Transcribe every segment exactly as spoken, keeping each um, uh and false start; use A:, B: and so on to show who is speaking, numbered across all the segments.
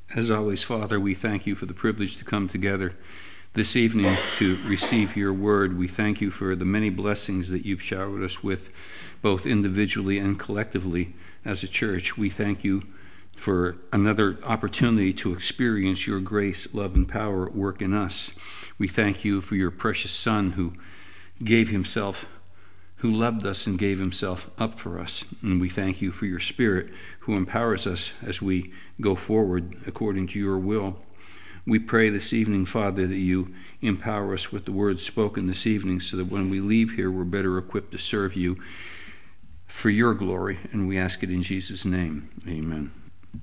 A: As always, Father, we thank you for the privilege to come together this evening to receive your word. We thank you for the many blessings that you've showered us with, both individually and collectively as a church. We thank you for another opportunity to experience your grace, love, and power at work in us. We thank you for your precious Son who gave himself, who loved us and gave himself up for us. And we thank you for your Spirit who empowers us as we go forward according to your will. We pray this evening, Father, that you empower us with the words spoken this evening so that when we leave here, we're better equipped to serve you for your glory. And we ask it in Jesus' name. Amen.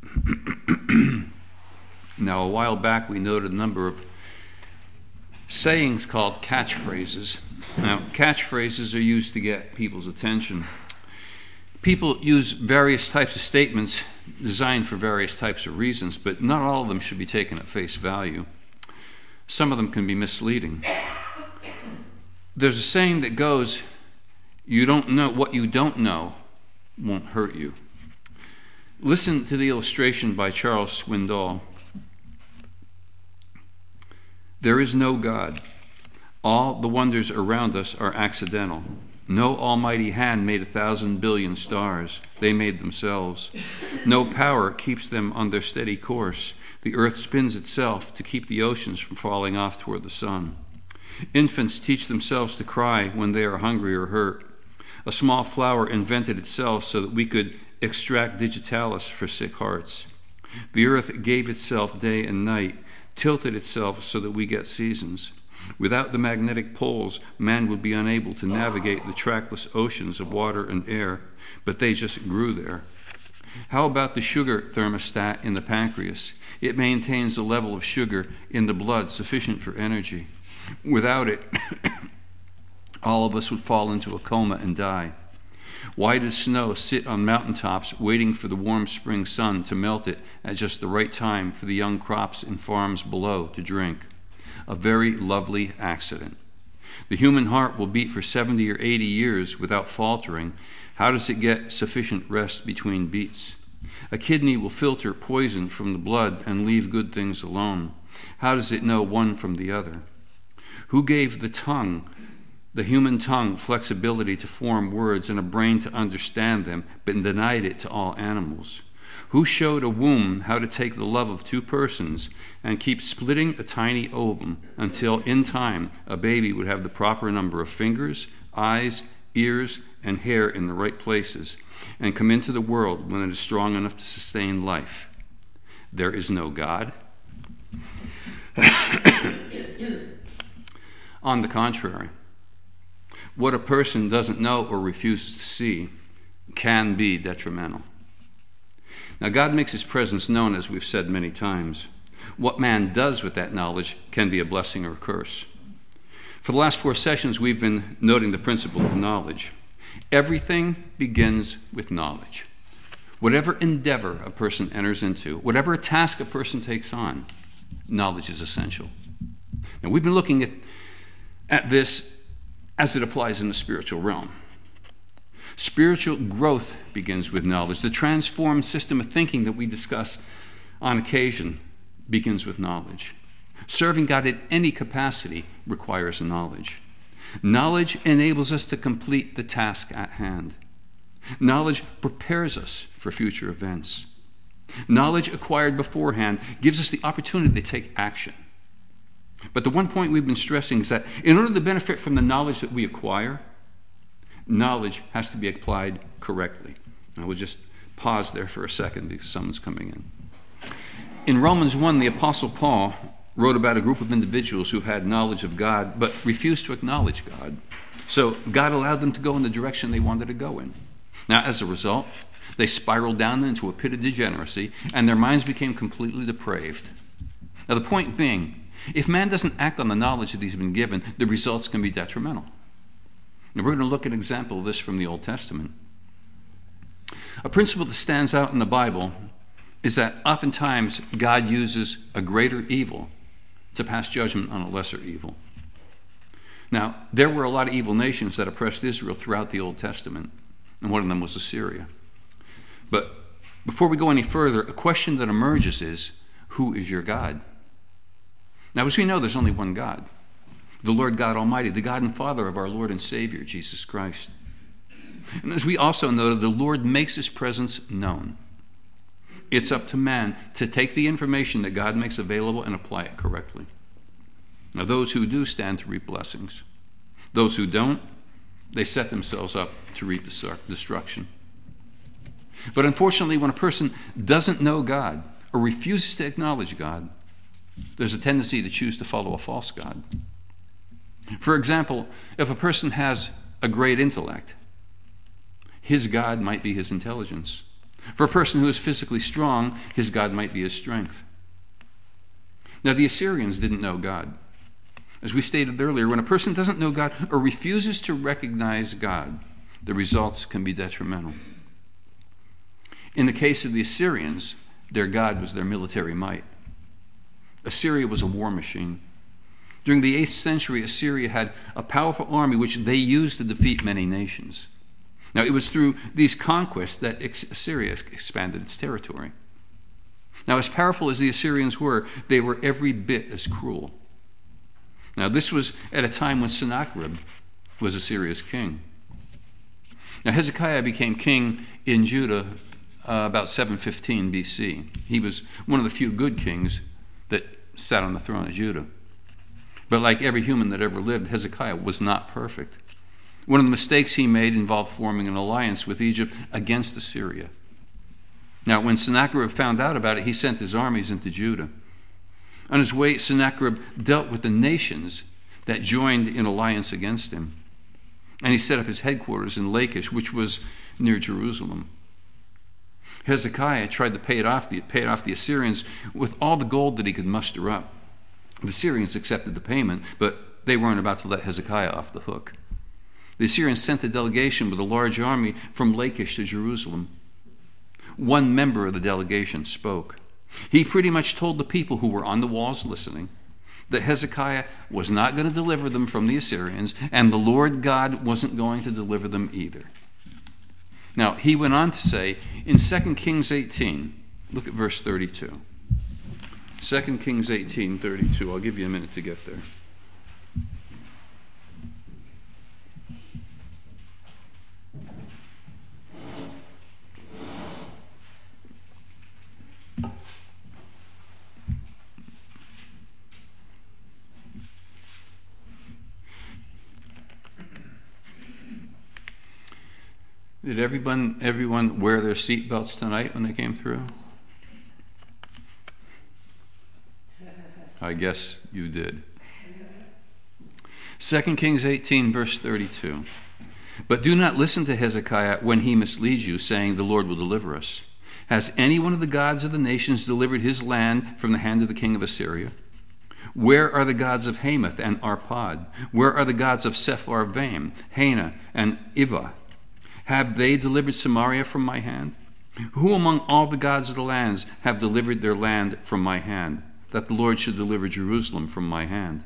A: Now, a while back, we noted a number of sayings called catchphrases. Now, catchphrases are used to get people's attention. People use various types of statements designed for various types of reasons, but not all of them should be taken at face value. Some of them can be misleading. There's a saying that goes, "You don't know what you don't know won't hurt you." Listen to the illustration by Charles Swindoll. There is no God. All the wonders around us are accidental. No almighty hand made a thousand billion stars. They made themselves. No power keeps them on their steady course. The earth spins itself to keep the oceans from falling off toward the sun. Infants teach themselves to cry when they are hungry or hurt. A small flower invented itself so that we could extract digitalis for sick hearts. The earth gave itself day and night, tilted itself so that we get seasons. Without the magnetic poles, man would be unable to navigate the trackless oceans of water and air, but they just grew there. How about the sugar thermostat in the pancreas? It maintains a level of sugar in the blood sufficient for energy. Without it, all of us would fall into a coma and die. Why does snow sit on mountaintops waiting for the warm spring sun to melt it at just the right time for the young crops in farms below to drink? A very lovely accident. The human heart will beat for seventy or eighty years without faltering. How does it get sufficient rest between beats? A kidney will filter poison from the blood and leave good things alone. How does it know one from the other? Who gave the tongue, the human tongue, flexibility to form words and a brain to understand them, but denied it to all animals? Who showed a womb how to take the love of two persons and keep splitting a tiny ovum until, in time, a baby would have the proper number of fingers, eyes, ears, and hair in the right places, and come into the world when it is strong enough to sustain life? There is no God. On the contrary, what a person doesn't know or refuses to see can be detrimental. Now, God makes his presence known, as we've said many times. What man does with that knowledge can be a blessing or a curse. For the last four sessions, we've been noting the principle of knowledge. Everything begins with knowledge. Whatever endeavor a person enters into, whatever a task a person takes on, knowledge is essential. Now, we've been looking at, at this as it applies in the spiritual realm. Spiritual growth begins with knowledge. The transformed system of thinking that we discuss on occasion begins with knowledge. Serving God in any capacity requires knowledge. Knowledge enables us to complete the task at hand. Knowledge prepares us for future events. Knowledge acquired beforehand gives us the opportunity to take action. But the one point we've been stressing is that in order to benefit from the knowledge that we acquire, knowledge has to be applied correctly. I will just pause there for a second because someone's coming in. In Romans one, the Apostle Paul wrote about a group of individuals who had knowledge of God but refused to acknowledge God. So God allowed them to go in the direction they wanted to go in. Now, as a result, they spiraled down into a pit of degeneracy and their minds became completely depraved. Now, the point being, if man doesn't act on the knowledge that he's been given, the results can be detrimental. Now, we're going to look at an example of this from the Old Testament. A principle that stands out in the Bible is that oftentimes God uses a greater evil to pass judgment on a lesser evil. Now, there were a lot of evil nations that oppressed Israel throughout the Old Testament, and one of them was Assyria. But before we go any further, a question that emerges is, who is your God? Now, as we know, there's only one God, the Lord God Almighty, the God and Father of our Lord and Savior, Jesus Christ. And as we also noted, the Lord makes his presence known. It's up to man to take the information that God makes available and apply it correctly. Now, those who do stand to reap blessings. Those who don't, they set themselves up to reap destruction. But unfortunately, when a person doesn't know God or refuses to acknowledge God, there's a tendency to choose to follow a false God. For example, if a person has a great intellect, his God might be his intelligence. For a person who is physically strong, his God might be his strength. Now, the Assyrians didn't know God. As we stated earlier, when a person doesn't know God or refuses to recognize God, the results can be detrimental. In the case of the Assyrians, their God was their military might. Assyria was a war machine. During the eighth century, Assyria had a powerful army which they used to defeat many nations. Now, it was through these conquests that Assyria expanded its territory. Now, as powerful as the Assyrians were, they were every bit as cruel. Now, this was at a time when Sennacherib was Assyria's king. Now, Hezekiah became king in Judah uh, about seven fifteen B C. He was one of the few good kings that sat on the throne of Judah. But like every human that ever lived, Hezekiah was not perfect. One of the mistakes he made involved forming an alliance with Egypt against Assyria. Now, when Sennacherib found out about it, he sent his armies into Judah. On his way, Sennacherib dealt with the nations that joined in alliance against him. And he set up his headquarters in Lachish, which was near Jerusalem. Hezekiah tried to pay it off the, pay it off the Assyrians with all the gold that he could muster up. The Assyrians accepted the payment, but they weren't about to let Hezekiah off the hook. The Assyrians sent a delegation with a large army from Lachish to Jerusalem. One member of the delegation spoke. He pretty much told the people who were on the walls listening that Hezekiah was not going to deliver them from the Assyrians, and the Lord God wasn't going to deliver them either. Now, he went on to say in Second Kings eighteen, look at verse thirty-two. Second Kings eighteen, thirty-two. I'll give you a minute to get there. Did everyone, everyone wear their seatbelts tonight when they came through? I guess you did. Second Kings eighteen, verse thirty-two. But do not listen to Hezekiah when he misleads you, saying, the Lord will deliver us. Has any one of the gods of the nations delivered his land from the hand of the king of Assyria? Where are the gods of Hamath and Arpad? Where are the gods of Sepharvaim, Hena, and Ivah? Have they delivered Samaria from my hand? Who among all the gods of the lands have delivered their land from my hand, that the Lord should deliver Jerusalem from my hand?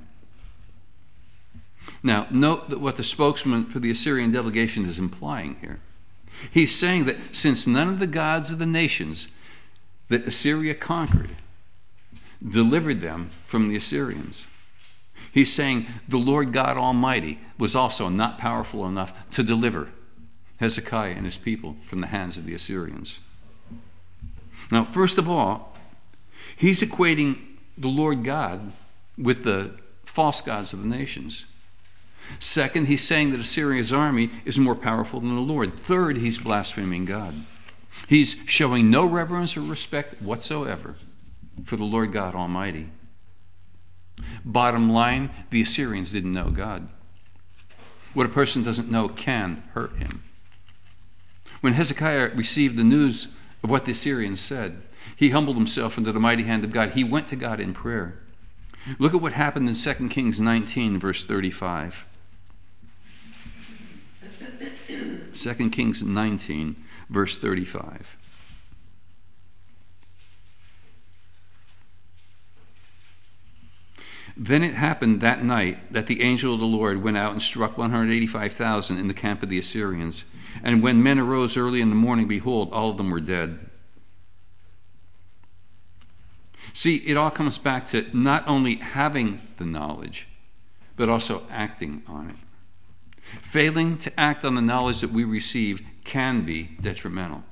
A: Now, note that what the spokesman for the Assyrian delegation is implying here. He's saying that since none of the gods of the nations that Assyria conquered delivered them from the Assyrians, he's saying the Lord God Almighty was also not powerful enough to deliver Hezekiah and his people from the hands of the Assyrians. Now, first of all, he's equating the Lord God with the false gods of the nations. Second, he's saying that Assyria's army is more powerful than the Lord. Third, he's blaspheming God. He's showing no reverence or respect whatsoever for the Lord God Almighty. Bottom line, the Assyrians didn't know God. What a person doesn't know can hurt him. When Hezekiah received the news of what the Assyrians said, he humbled himself under the mighty hand of God. He went to God in prayer. Look at what happened in Second Kings nineteen, verse thirty-five. Second Kings nineteen, verse thirty-five. Then it happened that night that the angel of the Lord went out and struck one hundred eighty-five thousand in the camp of the Assyrians. And when men arose early in the morning, behold, all of them were dead. See, it all comes back to not only having the knowledge, but also acting on it. Failing to act on the knowledge that we receive can be detrimental.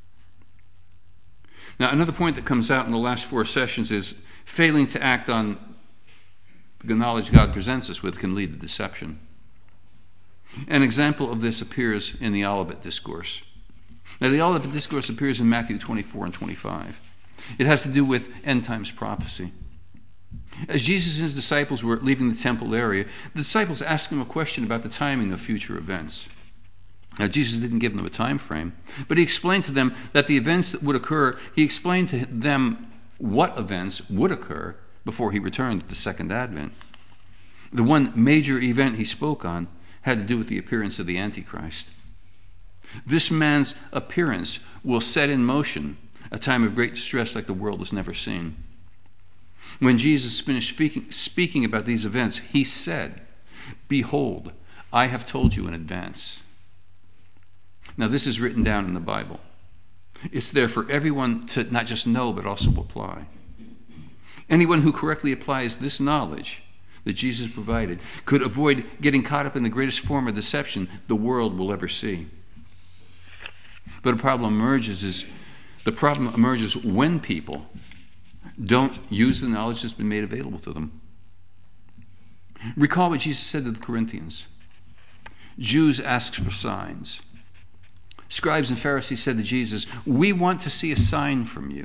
A: Now, another point that comes out in the last four sessions is failing to act on the knowledge God presents us with can lead to deception. An example of this appears in the Olivet Discourse. Now, the Olivet Discourse appears in Matthew twenty-four and twenty-five. It has to do with end times prophecy. As Jesus and his disciples were leaving the temple area, the disciples asked him a question about the timing of future events. Now, Jesus didn't give them a time frame, but he explained to them that the events that would occur, he explained to them what events would occur before he returned at the second advent. The one major event he spoke on had to do with the appearance of the Antichrist. This man's appearance will set in motion a time of great distress like the world has never seen. When Jesus finished speaking, speaking about these events, he said, "Behold, I have told you in advance." Now, this is written down in the Bible. It's there for everyone to not just know, but also apply. Anyone who correctly applies this knowledge that Jesus provided could avoid getting caught up in the greatest form of deception the world will ever see. But a problem emerges is the problem emerges when people don't use the knowledge that's been made available to them. Recall what Jesus said to the Corinthians. Jews asked for signs. Scribes and Pharisees said to Jesus, "We want to see a sign from you."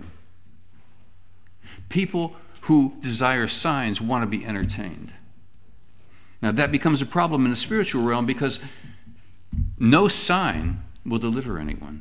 A: People who desire signs want to be entertained. Now that becomes a problem in the spiritual realm because no sign will deliver anyone.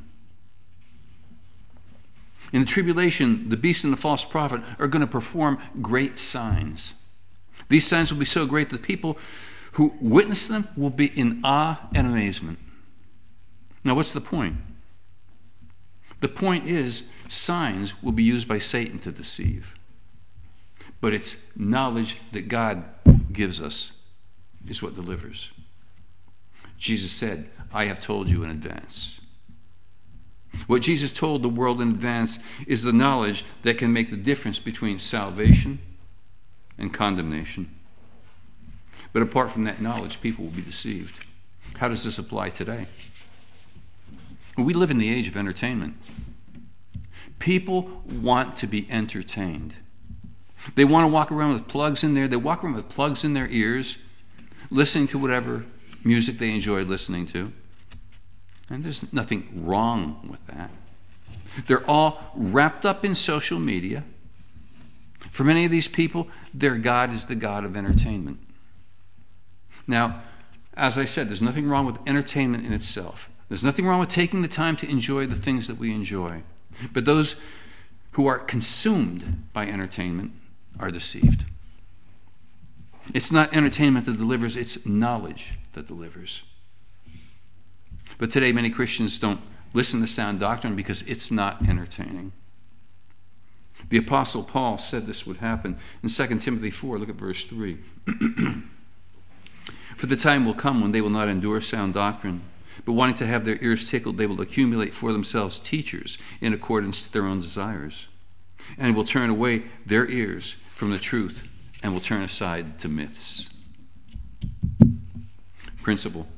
A: In the tribulation, the beast and the false prophet are going to perform great signs. These signs will be so great that people who witness them will be in awe and amazement. Now, what's the point? The point is, signs will be used by Satan to deceive. But it's knowledge that God gives us is what delivers. Jesus said, "I have told you in advance." What Jesus told the world in advance is the knowledge that can make the difference between salvation and condemnation. But apart from that knowledge, people will be deceived. How does this apply today? We live in the age of entertainment. People want to be entertained. They want to walk around with plugs in there. They walk around with plugs in their ears, listening to whatever music they enjoy listening to. And there's nothing wrong with that. They're all wrapped up in social media. For many of these people, their God is the God of entertainment. Now, as I said, there's nothing wrong with entertainment in itself. There's nothing wrong with taking the time to enjoy the things that we enjoy. But those who are consumed by entertainment are deceived. It's not entertainment that delivers, it's knowledge that delivers. But today many Christians don't listen to sound doctrine because it's not entertaining. The Apostle Paul said this would happen in Second Timothy four. Look at verse three. "For the time will come when they will not endure sound doctrine, but wanting to have their ears tickled, they will accumulate for themselves teachers in accordance to their own desires, and will turn away their ears from the truth and will turn aside to myths." Principle.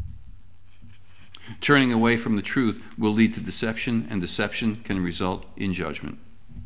A: Turning away from the truth will lead to deception, and deception can result in judgment.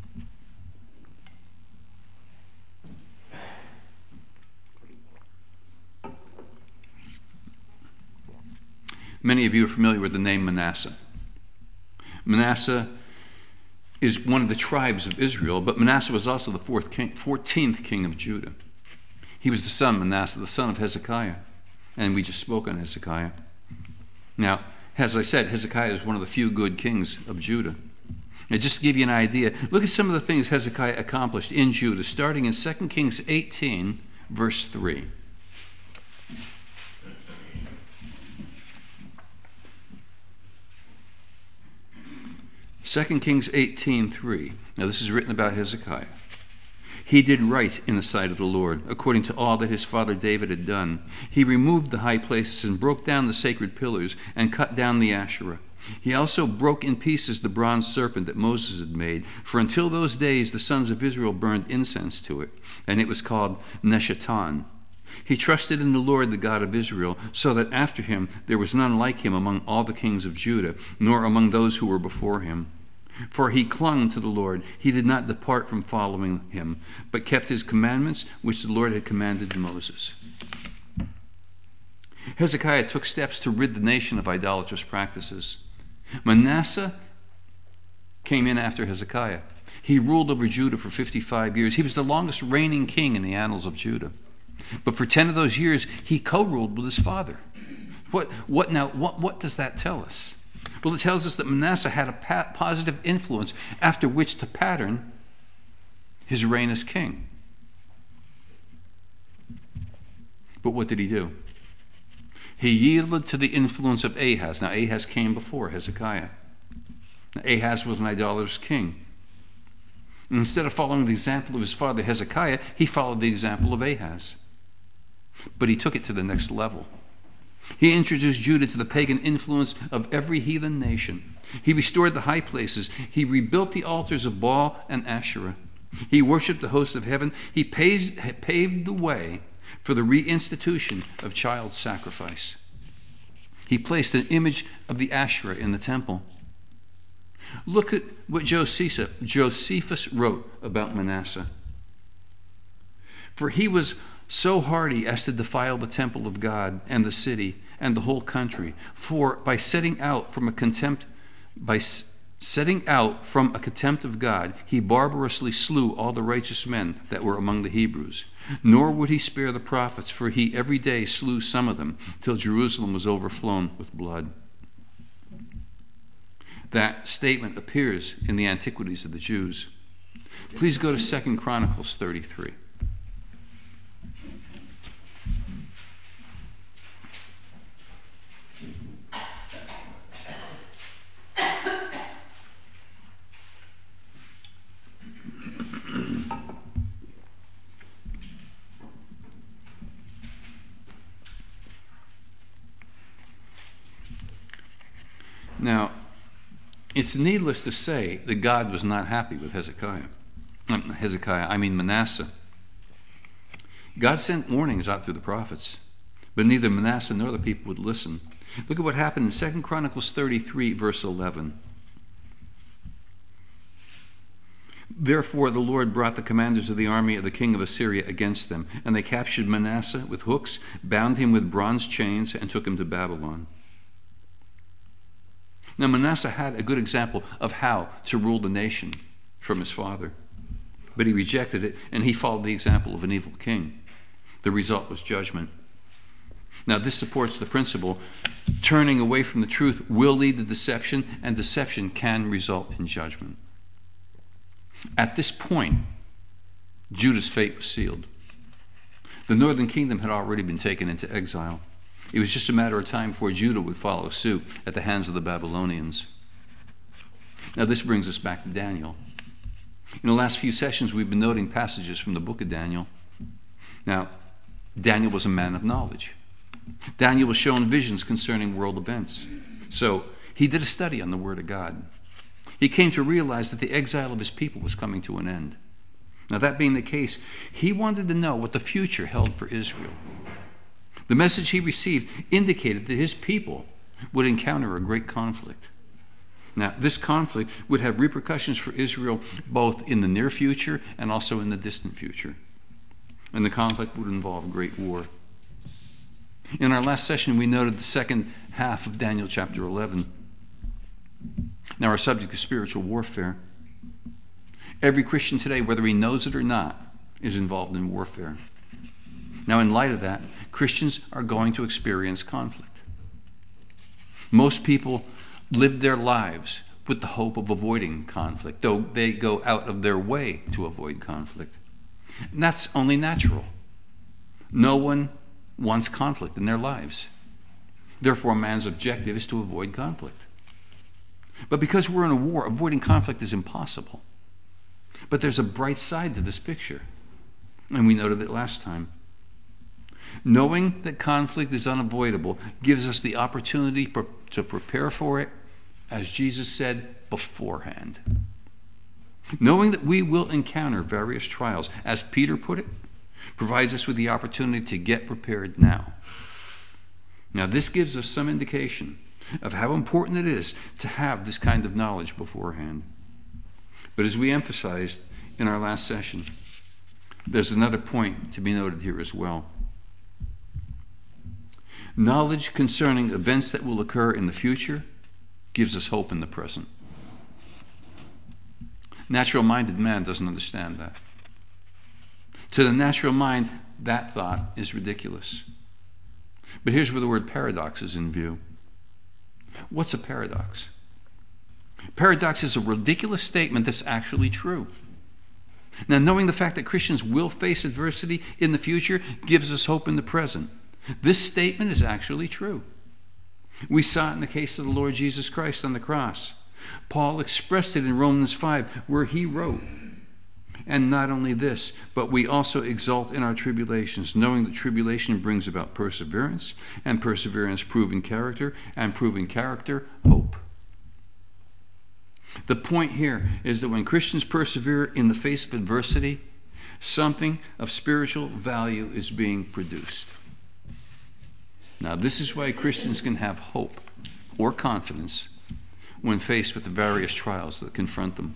A: Many of you are familiar with the name Manasseh. Manasseh is one of the tribes of Israel, but Manasseh was also the fourth king, fourteenth king of Judah. He was the son, Manasseh, the son of Hezekiah, and we just spoke on Hezekiah. Now, as I said, Hezekiah is one of the few good kings of Judah. Now, just to give you an idea, look at some of the things Hezekiah accomplished in Judah, starting in Second Kings eighteen, verse three. Second Kings eighteen, three. Now, this is written about Hezekiah. "He did right in the sight of the Lord, according to all that his father David had done. He removed the high places and broke down the sacred pillars and cut down the Asherah. He also broke in pieces the bronze serpent that Moses had made, for until those days the sons of Israel burned incense to it, and it was called Neshatan. He trusted in the Lord, the God of Israel, so that after him there was none like him among all the kings of Judah, nor among those who were before him. For he clung to the Lord. He did not depart from following him, but kept his commandments, which the Lord had commanded to Moses. Hezekiah took steps to rid the nation of idolatrous practices. Manasseh came in after Hezekiah. He ruled over Judah for fifty-five years. He was the longest reigning king in the annals of Judah. But for ten of those years, he co-ruled with his father. What, what now? What, what does that tell us? Well, it tells us that Manasseh had a pa- positive influence after which to pattern his reign as king. But what did he do? He yielded to the influence of Ahaz. Now, Ahaz came before Hezekiah. Now, Ahaz was an idolatrous king. And instead of following the example of his father Hezekiah, he followed the example of Ahaz. But he took it to the next level. He introduced Judah to the pagan influence of every heathen nation. He restored the high places. He rebuilt the altars of Baal and Asherah. He worshipped the host of heaven. He paved the way for the reinstitution of child sacrifice. He placed an image of the Asherah in the temple. Look at what Josephus, Josephus wrote about Manasseh. For he was so hardy as to defile the temple of God and the city and the whole country. For by setting out from a contempt, by setting out from a contempt of God, he barbarously slew all the righteous men that were among the Hebrews. Nor would he spare the prophets, for he every day slew some of them, till Jerusalem was overflown with blood. That statement appears in the Antiquities of the Jews. Please go to Second Chronicles thirty-three. Now, it's needless to say that God was not happy with Hezekiah. Um, Hezekiah, I mean Manasseh. God sent warnings out through the prophets, but neither Manasseh nor the people would listen. Look at what happened in Second Chronicles thirty-three, verse eleven. Therefore the Lord brought the commanders of the army of the king of Assyria against them, and they captured Manasseh with hooks, bound him with bronze chains, and took him to Babylon. Now, Manasseh had a good example of how to rule the nation from his father, but he rejected it, and he followed the example of an evil king. The result was judgment. Now, this supports the principle turning away from the truth will lead to deception, and deception can result in judgment. At this point, Judah's fate was sealed. The northern kingdom had already been taken into exile. It was just a matter of time before Judah would follow suit at the hands of the Babylonians. Now, this brings us back to Daniel. In the last few sessions, we've been noting passages from the book of Daniel. Now, Daniel was a man of knowledge. Daniel was shown visions concerning world events. So he did a study on the Word of God. He came to realize that the exile of his people was coming to an end. Now, that being the case, he wanted to know what the future held for Israel. The message he received indicated that his people would encounter a great conflict. Now, this conflict would have repercussions for Israel both in the near future and also in the distant future. And the conflict would involve great war. In our last session, we noted the second half of Daniel chapter eleven. Now, our subject is spiritual warfare. Every Christian today, whether he knows it or not, is involved in warfare. Now, in light of that, Christians are going to experience conflict. Most people live their lives with the hope of avoiding conflict, though they go out of their way to avoid conflict. And that's only natural. No one wants conflict in their lives. Therefore, man's objective is to avoid conflict. But because we're in a war, avoiding conflict is impossible. But there's a bright side to this picture, and we noted it last time. Knowing that conflict is unavoidable gives us the opportunity to prepare for it as Jesus said, beforehand. Knowing that we will encounter various trials, as Peter put it, provides us with the opportunity to get prepared now. Now, this gives us some indication of how important it is to have this kind of knowledge beforehand. But as we emphasized in our last session, there's another point to be noted here as well. Knowledge concerning events that will occur in the future gives us hope in the present. Natural-minded man doesn't understand that. To the natural mind, that thought is ridiculous. But here's where the word paradox is in view. What's a paradox? Paradox is a ridiculous statement that's actually true. Now, knowing the fact that Christians will face adversity in the future gives us hope in the present. This statement is actually true. We saw it in the case of the Lord Jesus Christ on the cross. Paul expressed it in Romans five, where he wrote, "And not only this, but we also exult in our tribulations, knowing that tribulation brings about perseverance, and perseverance proven character, and proven character hope." The point here is that when Christians persevere in the face of adversity, something of spiritual value is being produced. Now, this is why Christians can have hope or confidence when faced with the various trials that confront them.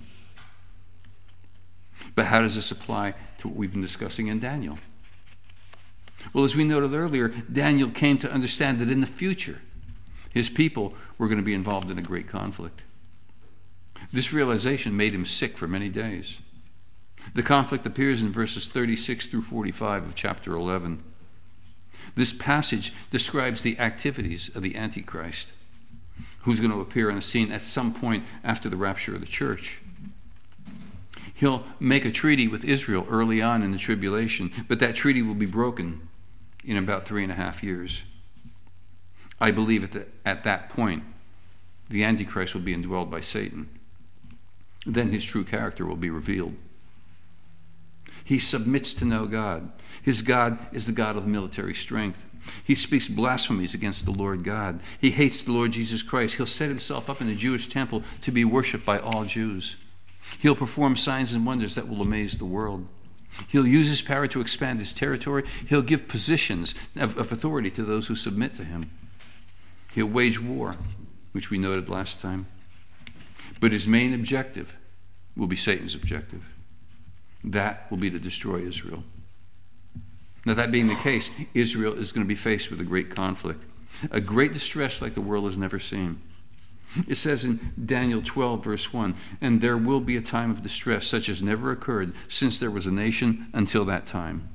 A: But how does this apply to what we've been discussing in Daniel? Well, as we noted earlier, Daniel came to understand that in the future, his people were going to be involved in a great conflict. This realization made him sick for many days. The conflict appears in verses thirty-six through forty-five of chapter eleven. This passage describes the activities of the Antichrist, who's going to appear on the scene at some point after the rapture of the church. He'll make a treaty with Israel early on in the tribulation, but that treaty will be broken in about three and a half years. I believe at, the, at that point, the Antichrist will be indwelled by Satan. Then his true character will be revealed. He submits to no God. His God is the God of military strength. He speaks blasphemies against the Lord God. He hates the Lord Jesus Christ. He'll set himself up in the Jewish temple to be worshipped by all Jews. He'll perform signs and wonders that will amaze the world. He'll use his power to expand his territory. He'll give positions of, of authority to those who submit to him. He'll wage war, which we noted last time. But his main objective will be Satan's objective. That will be to destroy Israel. Now, that being the case, Israel is going to be faced with a great conflict, a great distress like the world has never seen. It says in Daniel twelve, verse one, "And there will be a time of distress such as never occurred since there was a nation until that time."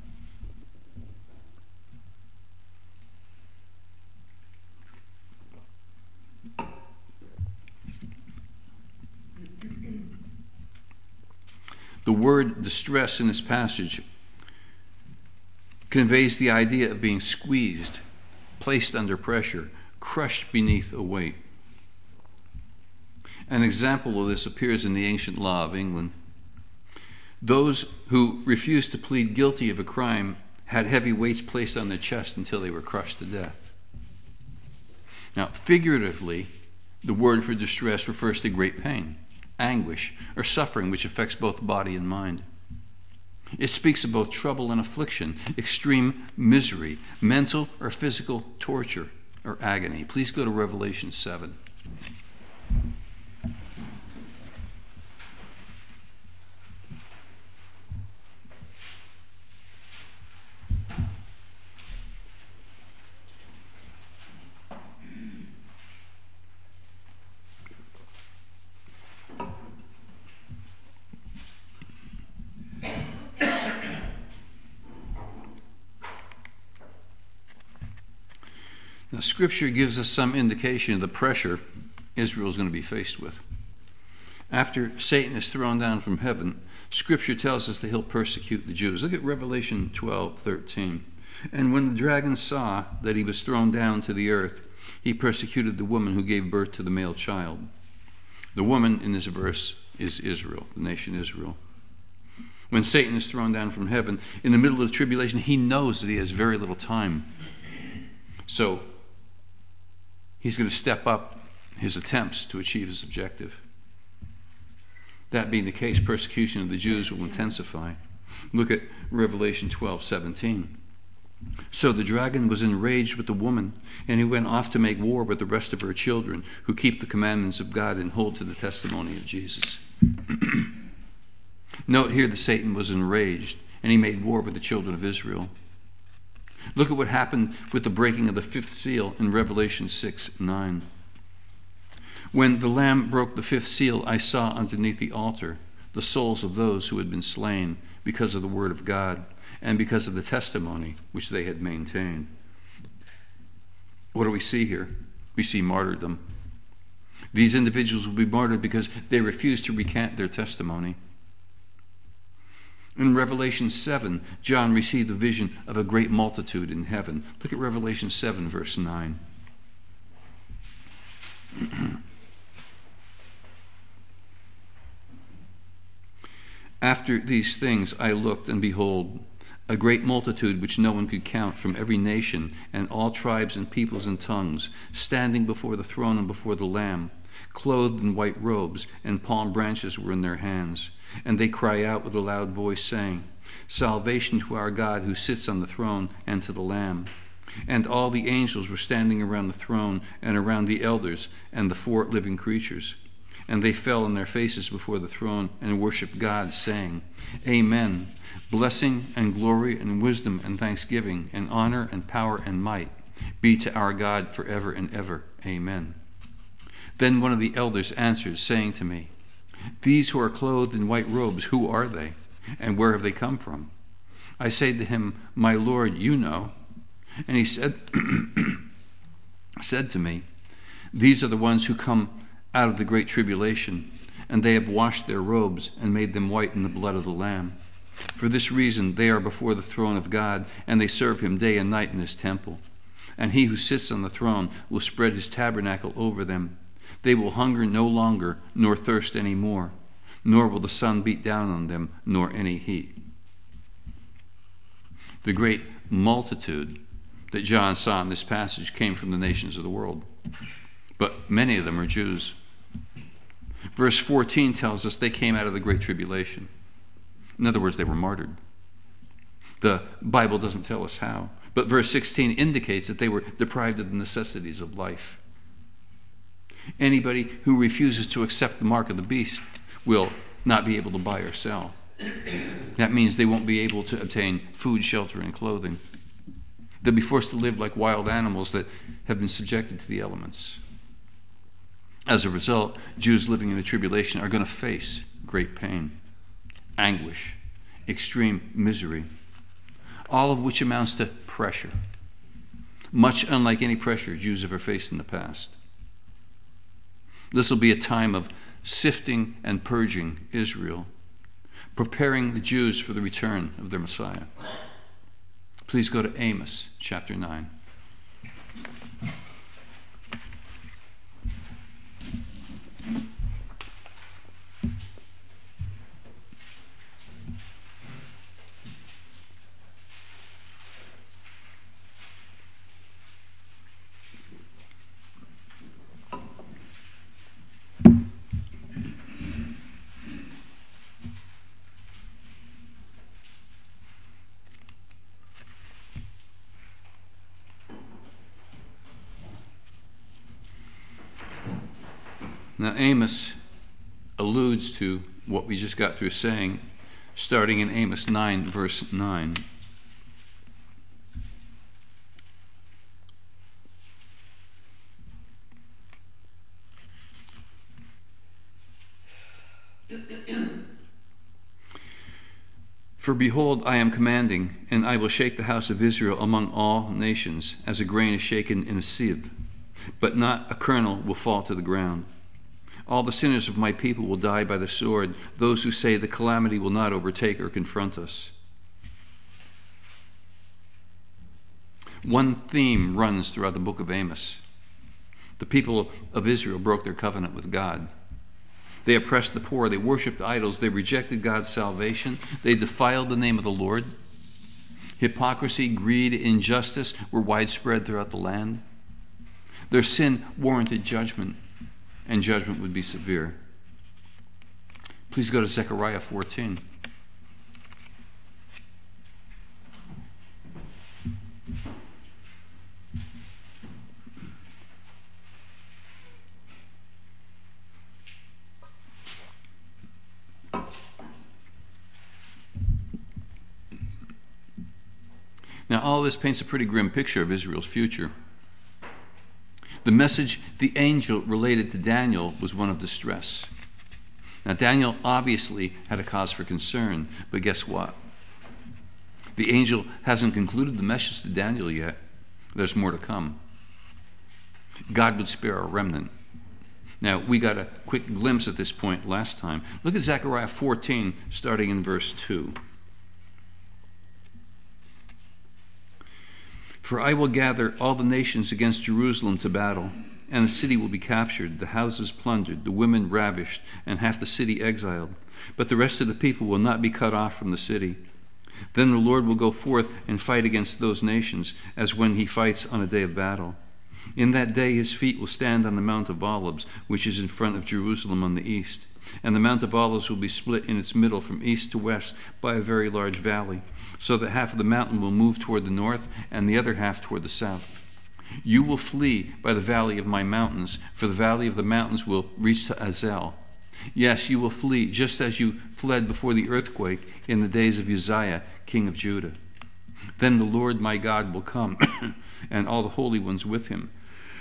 A: The word distress in this passage conveys the idea of being squeezed, placed under pressure, crushed beneath a weight. An example of this appears in the ancient law of England. Those who refused to plead guilty of a crime had heavy weights placed on their chest until they were crushed to death. Now, figuratively, the word for distress refers to great pain, anguish, or suffering which affects both body and mind. It speaks of both trouble and affliction, extreme misery, mental or physical torture or agony. Please go to Revelation seven. Now, Scripture gives us some indication of the pressure Israel is going to be faced with. After Satan is thrown down from heaven, Scripture tells us that he'll persecute the Jews. Look at Revelation twelve thirteen. "And when the dragon saw that he was thrown down to the earth, he persecuted the woman who gave birth to the male child." The woman in this verse is Israel, the nation Israel. When Satan is thrown down from heaven, in the middle of the tribulation, he knows that he has very little time. So he's going to step up his attempts to achieve his objective. That being the case, persecution of the Jews will intensify. Look at Revelation twelve seventeen. So the dragon was enraged with the woman, and he went off to make war with the rest of her children who keep the commandments of God and hold to the testimony of Jesus. Note here that Satan was enraged, and he made war with the children of Israel. Look at what happened with the breaking of the fifth seal in Revelation six nine. When the Lamb broke the fifth seal, I saw underneath the altar the souls of those who had been slain because of the word of God and because of the testimony which they had maintained. What do we see here? We see martyrdom. These individuals will be martyred because they refuse to recant their testimony. In Revelation seven, John received a vision of a great multitude in heaven. Look at Revelation seven, verse nine. After these things I looked, and behold, a great multitude which no one could count, from every nation and all tribes and peoples and tongues, standing before the throne and before the Lamb, clothed in white robes, and palm branches were in their hands. And they cry out with a loud voice, saying, Salvation to our God who sits on the throne and to the Lamb. And all the angels were standing around the throne and around the elders and the four living creatures. And they fell on their faces before the throne and worshiped God, saying, Amen. Blessing and glory and wisdom and thanksgiving and honor and power and might be to our God forever and ever. Amen. Then one of the elders answered, saying to me, These who are clothed in white robes, who are they? And where have they come from? I say to him, My Lord, you know. And he said, said to me, These are the ones who come out of the great tribulation, and they have washed their robes and made them white in the blood of the Lamb. For this reason they are before the throne of God, and they serve him day and night in his temple. And he who sits on the throne will spread his tabernacle over them. They will hunger no longer, nor thirst any more, nor will the sun beat down on them, nor any heat. The great multitude that John saw in this passage came from the nations of the world, but many of them are Jews. Verse fourteen tells us they came out of the great tribulation. In other words, they were martyred. The Bible doesn't tell us how, but verse sixteen indicates that they were deprived of the necessities of life. Anybody who refuses to accept the mark of the beast will not be able to buy or sell. That means they won't be able to obtain food, shelter, and clothing. They'll be forced to live like wild animals that have been subjected to the elements. As a result, Jews living in the tribulation are going to face great pain, anguish, extreme misery, all of which amounts to pressure, much unlike any pressure Jews ever faced in the past. This will be a time of sifting and purging Israel, preparing the Jews for the return of their Messiah. Please go to Amos chapter nine. Now, Amos alludes to what we just got through saying, starting in Amos nine, verse nine. For behold, I am commanding, and I will shake the house of Israel among all nations, as a grain is shaken in a sieve, but not a kernel will fall to the ground. All the sinners of my people will die by the sword, those who say the calamity will not overtake or confront us. One theme runs throughout the book of Amos. The people of Israel broke their covenant with God. They oppressed the poor, they worshipped idols, they rejected God's salvation, they defiled the name of the Lord. Hypocrisy, greed, injustice were widespread throughout the land. Their sin warranted judgment. and judgment would be severe. Please go to Zechariah fourteen. Now, all this paints a pretty grim picture of Israel's future. The message the angel related to Daniel was one of distress. Now, Daniel obviously had a cause for concern, but guess what? The angel hasn't concluded the message to Daniel yet. There's more to come. God would spare a remnant. Now, we got a quick glimpse at this point last time. Look at Zechariah fourteen, starting in verse two. For I will gather all the nations against Jerusalem to battle, and the city will be captured, the houses plundered, the women ravished, and half the city exiled. But the rest of the people will not be cut off from the city. Then the Lord will go forth and fight against those nations, as when he fights on a day of battle. In that day his feet will stand on the Mount of Olives, which is in front of Jerusalem on the east. And the Mount of Olives will be split in its middle from east to west by a very large valley, so that half of the mountain will move toward the north and the other half toward the south. You will flee by the valley of my mountains, for the valley of the mountains will reach to Azel. Yes, you will flee just as you fled before the earthquake in the days of Uzziah, king of Judah. Then the Lord my God will come, and all the holy ones with him.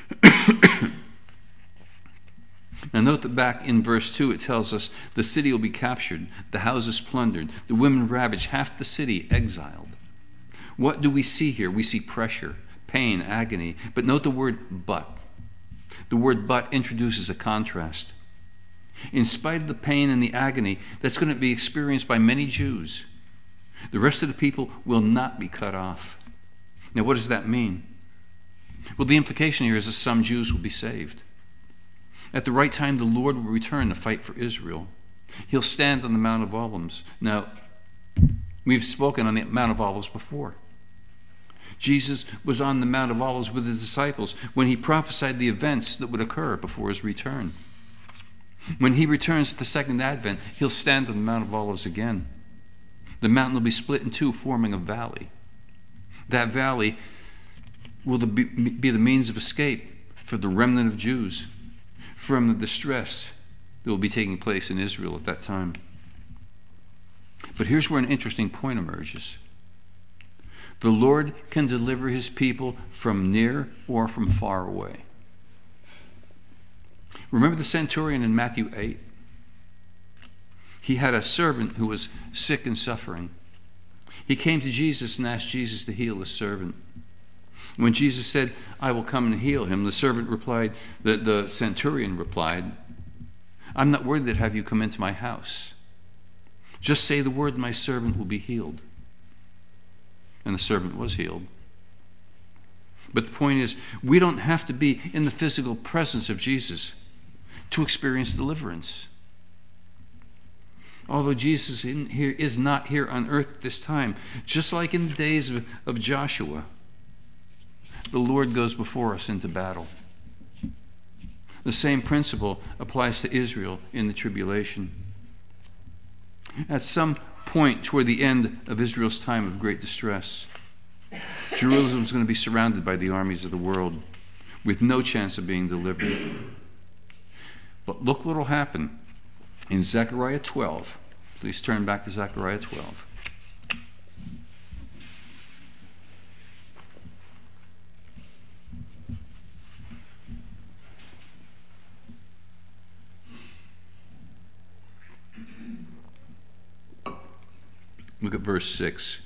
A: Now note that back in verse two it tells us the city will be captured, the houses plundered, the women ravaged, half the city exiled. What do we see here? We see pressure, pain, agony. But note the word but. The word but introduces a contrast. In spite of the pain and the agony that's going to be experienced by many Jews, the rest of the people will not be cut off. Now what does that mean? Well, the implication here is that some Jews will be saved. At the right time, the Lord will return to fight for Israel. He'll stand on the Mount of Olives. Now, we've spoken on the Mount of Olives before. Jesus was on the Mount of Olives with his disciples when he prophesied the events that would occur before his return. When he returns at the second advent, he'll stand on the Mount of Olives again. The mountain will be split in two, forming a valley. That valley will be the means of escape for the remnant of Jews from the distress that will be taking place in Israel at that time. But here's where an interesting point emerges. The Lord can deliver his people from near or from far away. Remember the centurion in Matthew eight? He had a servant who was sick and suffering. He came to Jesus and asked Jesus to heal his servant. When Jesus said, I will come and heal him, the servant replied, the, the centurion replied, I'm not worthy to have you come into my house. Just say the word and my servant will be healed. And the servant was healed. But the point is, we don't have to be in the physical presence of Jesus to experience deliverance. Although Jesus in here is not here on earth at this time, just like in the days of, of Joshua, the Lord goes before us into battle. The same principle applies to Israel in the tribulation. At some point toward the end of Israel's time of great distress, Jerusalem is going to be surrounded by the armies of the world with no chance of being delivered. But look what will happen in Zechariah twelve. Please turn back to Zechariah twelve. Look at verse six.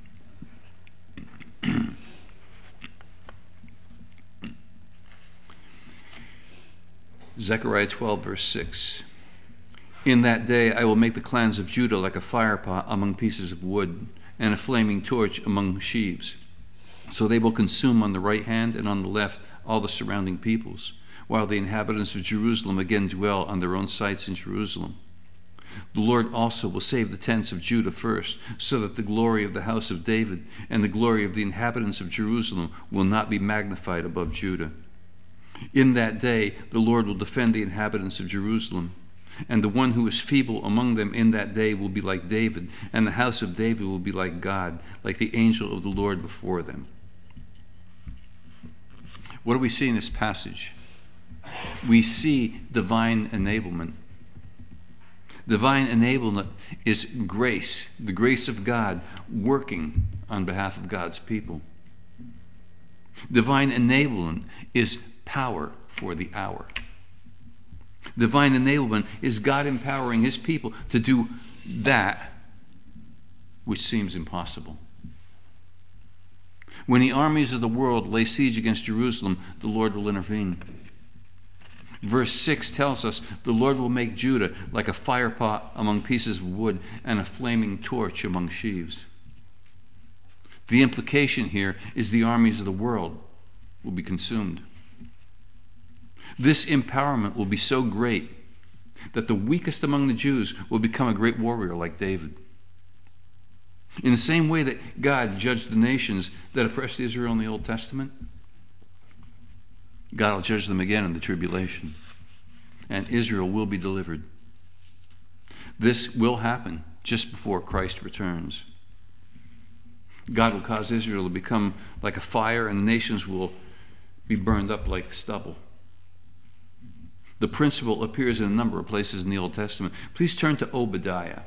A: Zechariah twelve, verse six. In that day I will make the clans of Judah like a firepot among pieces of wood, and a flaming torch among sheaves. So they will consume on the right hand and on the left all the surrounding peoples, while the inhabitants of Jerusalem again dwell on their own sites in Jerusalem. The Lord also will save the tents of Judah first, so that the glory of the house of David and the glory of the inhabitants of Jerusalem will not be magnified above Judah. In that day, the Lord will defend the inhabitants of Jerusalem. And the one who is feeble among them in that day will be like David, and the house of David will be like God, like the angel of the Lord before them. What do we see in this passage? We see divine enablement. Divine enablement is grace, the grace of God working on behalf of God's people. Divine enablement is power for the hour. Divine enablement is God empowering his people to do that which seems impossible. When the armies of the world lay siege against Jerusalem, the Lord will intervene. Verse six tells us the Lord will make Judah like a firepot among pieces of wood and a flaming torch among sheaves. The implication here is the armies of the world will be consumed. This empowerment will be so great that the weakest among the Jews will become a great warrior like David. In the same way that God judged the nations that oppressed Israel in the Old Testament, God will judge them again in the tribulation, and Israel will be delivered. This will happen just before Christ returns. God will cause Israel to become like a fire, and the nations will be burned up like stubble. The principle appears in a number of places in the Old Testament. Please turn to Obadiah.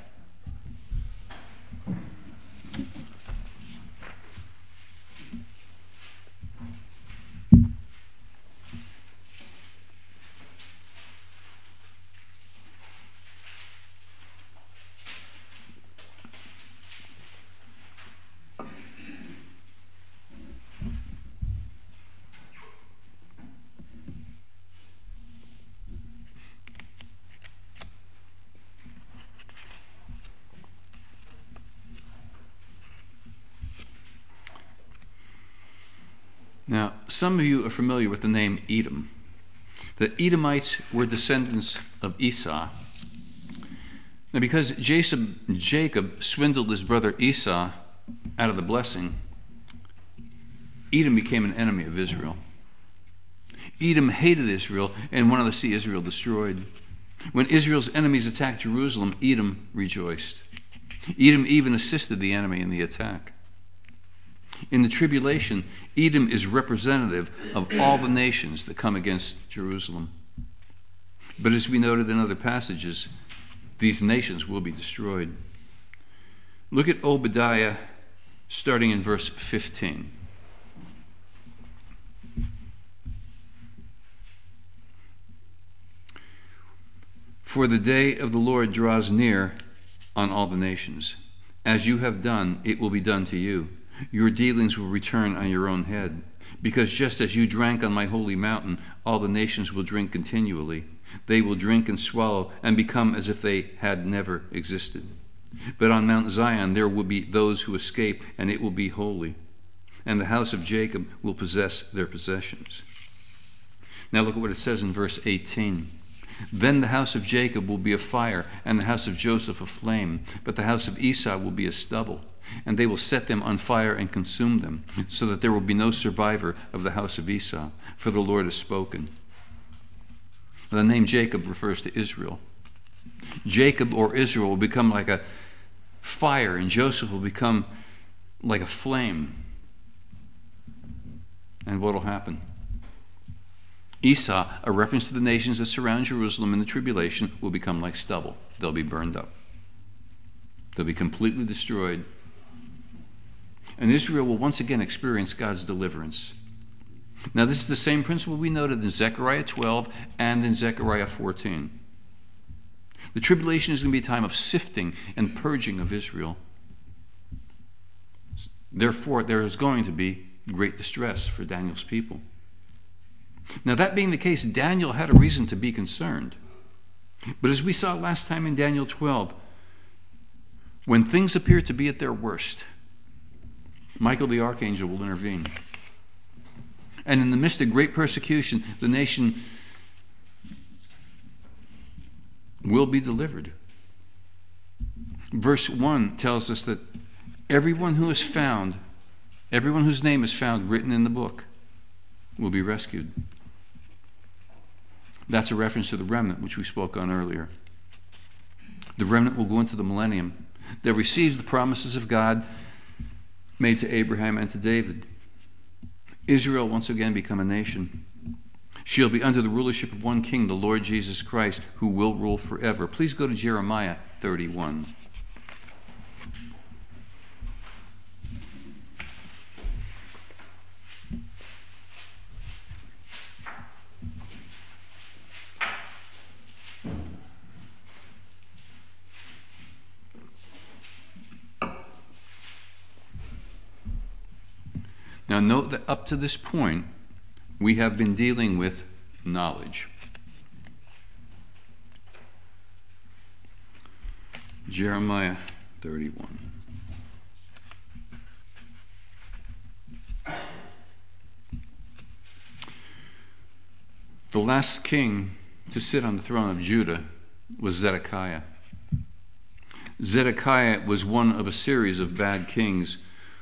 A: Now, some of you are familiar with the name Edom. The Edomites were descendants of Esau. Now, because Jacob swindled his brother Esau out of the blessing, Edom became an enemy of Israel. Edom hated Israel and wanted to see Israel destroyed. When Israel's enemies attacked Jerusalem, Edom rejoiced. Edom even assisted the enemy in the attack. In the tribulation, Edom is representative of all the nations that come against Jerusalem. But as we noted in other passages, these nations will be destroyed. Look at Obadiah starting in verse fifteen. For the day of the Lord draws near on all the nations. As you have done, it will be done to you. Your dealings will return on your own head. Because just as you drank on my holy mountain, all the nations will drink continually. They will drink and swallow and become as if they had never existed. But on Mount Zion there will be those who escape, and it will be holy. And the house of Jacob will possess their possessions. Now look at what it says in verse eighteen. Then the house of Jacob will be a fire, and the house of Joseph a flame, but the house of Esau will be a stubble. And they will set them on fire and consume them, so that there will be no survivor of the house of Esau, for the Lord has spoken. The name Jacob refers to Israel. Jacob or Israel will become like a fire, and Joseph will become like a flame. And what will happen? Esau, a reference to the nations that surround Jerusalem in the tribulation, will become like stubble. They'll be burned up. They'll be completely destroyed. And Israel will once again experience God's deliverance. Now, this is the same principle we noted in Zechariah twelve and in Zechariah fourteen. The tribulation is going to be a time of sifting and purging of Israel. Therefore, there is going to be great distress for Daniel's people. Now, that being the case, Daniel had a reason to be concerned. But as we saw last time in Daniel twelve, when things appear to be at their worst, Michael the archangel will intervene. And in the midst of great persecution, the nation will be delivered. Verse one tells us that everyone who is found, everyone whose name is found written in the book, will be rescued. That's a reference to the remnant, which we spoke on earlier. The remnant will go into the millennium. That receives the promises of God made to Abraham and to David. Israel once again become a nation. She'll be under the rulership of one king, the Lord Jesus Christ, who will rule forever. Please go to Jeremiah thirty-one. Now note that up to this point, we have been dealing with knowledge. Jeremiah thirty-one. The last king to sit on the throne of Judah was Zedekiah. Zedekiah was one of a series of bad kings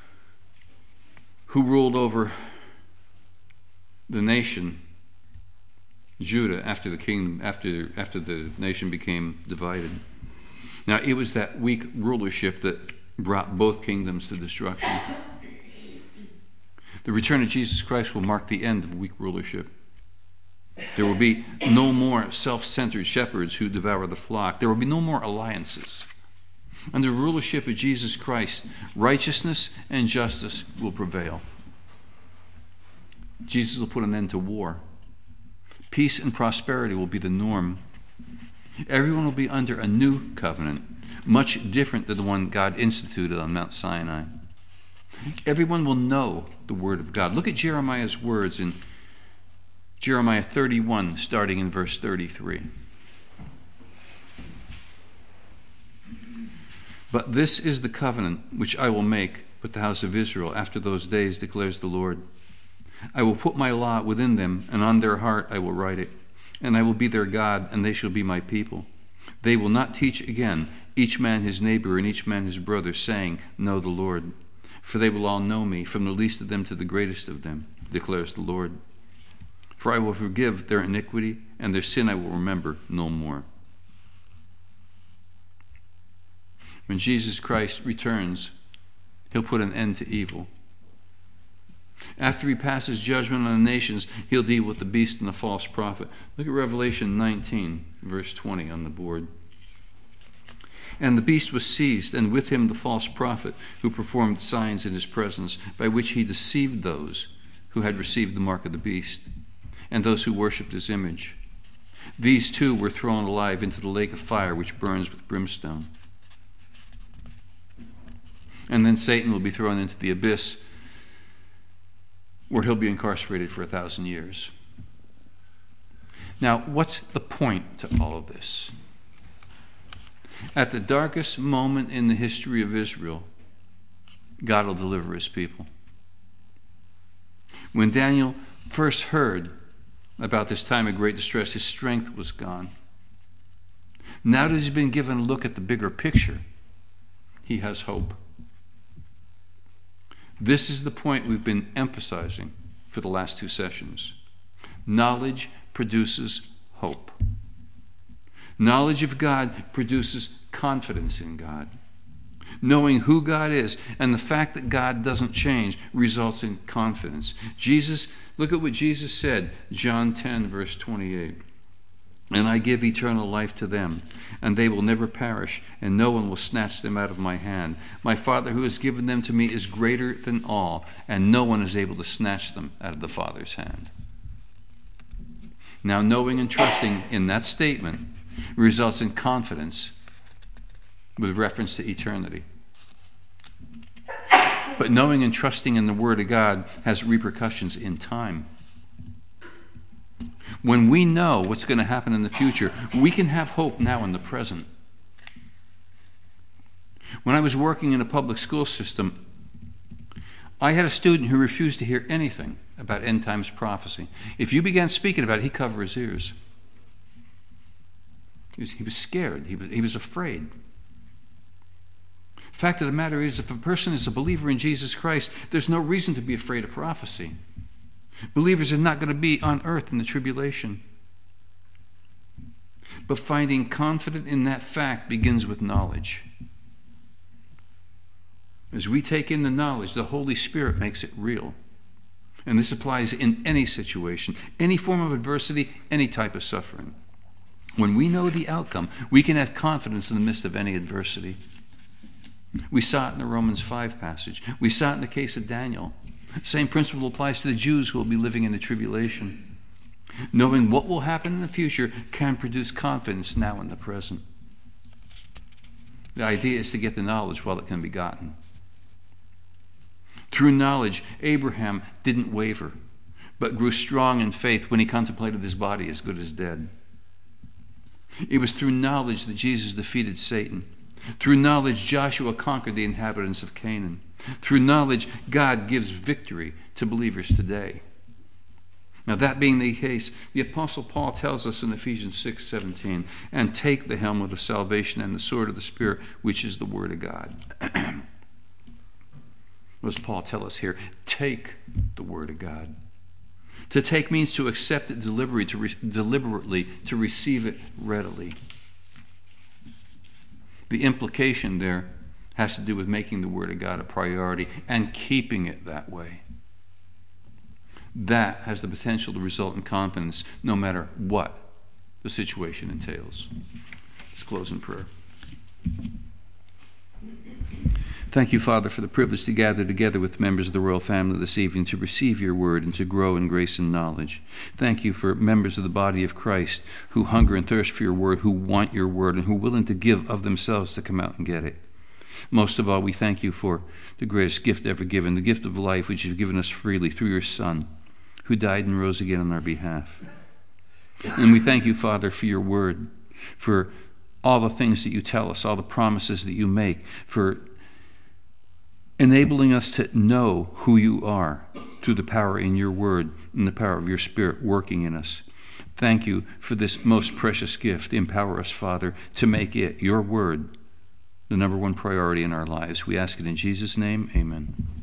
A: who ruled over the nation, Judah, after the kingdom, after after the nation became divided. Now, it was that weak rulership that brought both kingdoms to destruction. The return of Jesus Christ will mark the end of weak rulership. There will be no more self-centered shepherds who devour the flock. There will be no more alliances. Under the rulership of Jesus Christ, righteousness and justice will prevail. Jesus will put an end to war. Peace and prosperity will be the norm. Everyone will be under a new covenant, much different than the one God instituted on Mount Sinai. Everyone will know the word of God. Look at Jeremiah's words in Jeremiah thirty-one, starting in verse thirty-three. But this is the covenant which I will make with the house of Israel after those days, declares the Lord. I will put my law within them, and on their heart I will write it. And I will be their God, and they shall be my people. They will not teach again, each man his neighbor and each man his brother, saying, Know the Lord. For they will all know me, from the least of them to the greatest of them, declares the Lord. For I will forgive their iniquity, and their sin I will remember no more. When Jesus Christ returns, he'll put an end to evil. After he passes judgment on the nations, he'll deal with the beast and the false prophet. Look at Revelation nineteen, verse twenty on the board. And the beast was seized, and with him the false prophet, who performed signs in his presence, by which he deceived those who had received the mark of the beast, and those who worshipped his image. These two were thrown alive into the lake of fire, which burns with brimstone. And then Satan will be thrown into the abyss, where he'll be incarcerated for a thousand years. Now, what's the point to all of this? At the darkest moment in the history of Israel, God will deliver his people. When Daniel first heard about this time of great distress, his strength was gone. Now that he's been given a look at the bigger picture, he has hope. This is the point we've been emphasizing for the last two sessions. Knowledge produces hope. Knowledge of God produces confidence in God. Knowing who God is and the fact that God doesn't change results in confidence. Jesus, look at what Jesus said, John ten, verse twenty-eight. And I give eternal life to them, and they will never perish, and no one will snatch them out of my hand. My Father who has given them to me is greater than all, and no one is able to snatch them out of the Father's hand. Now, knowing and trusting in that statement results in confidence with reference to eternity. But knowing and trusting in the Word of God has repercussions in time. When we know what's going to happen in the future, we can have hope now in the present. When I was working in a public school system, I had a student who refused to hear anything about end times prophecy. If you began speaking about it, he'd cover his ears. He was, he was scared. He was, he was afraid. Fact of the matter is, if a person is a believer in Jesus Christ, there's no reason to be afraid of prophecy. Believers are not going to be on earth in the tribulation. But finding confidence in that fact begins with knowledge. As we take in the knowledge, the Holy Spirit makes it real. And this applies in any situation, any form of adversity, any type of suffering. When we know the outcome, we can have confidence in the midst of any adversity. We saw it in the Romans five passage. We saw it in the case of Daniel. Same principle applies to the Jews who will be living in the tribulation. Knowing what will happen in the future can produce confidence now in the present. The idea is to get the knowledge while it can be gotten. Through knowledge, Abraham didn't waver, but grew strong in faith when he contemplated his body as good as dead. It was through knowledge that Jesus defeated Satan. Through knowledge, Joshua conquered the inhabitants of Canaan. Through knowledge, God gives victory to believers today. Now, that being the case, the Apostle Paul tells us in Ephesians six seventeen, and take the helmet of salvation and the sword of the Spirit, which is the Word of God. What does Paul tell us here? Take the Word of God. To take means to accept it deliberately, to, re- deliberately, to receive it readily. The implication there has to do with making the Word of God a priority and keeping it that way. That has the potential to result in confidence no matter what the situation entails. Let's close in prayer. Thank you, Father, for the privilege to gather together with members of the royal family this evening to receive your word and to grow in grace and knowledge. Thank you for members of the body of Christ who hunger and thirst for your word, who want your word, and who are willing to give of themselves to come out and get it. Most of all, we thank you for the greatest gift ever given, the gift of life which you've given us freely through your Son, who died and rose again on our behalf. And we thank you, Father, for your word, for all the things that you tell us, all the promises that you make, for enabling us to know who you are through the power in your word and the power of your Spirit working in us. Thank you for this most precious gift. Empower us, Father, to make it, your word, the number one priority in our lives. We ask it in Jesus' name. Amen.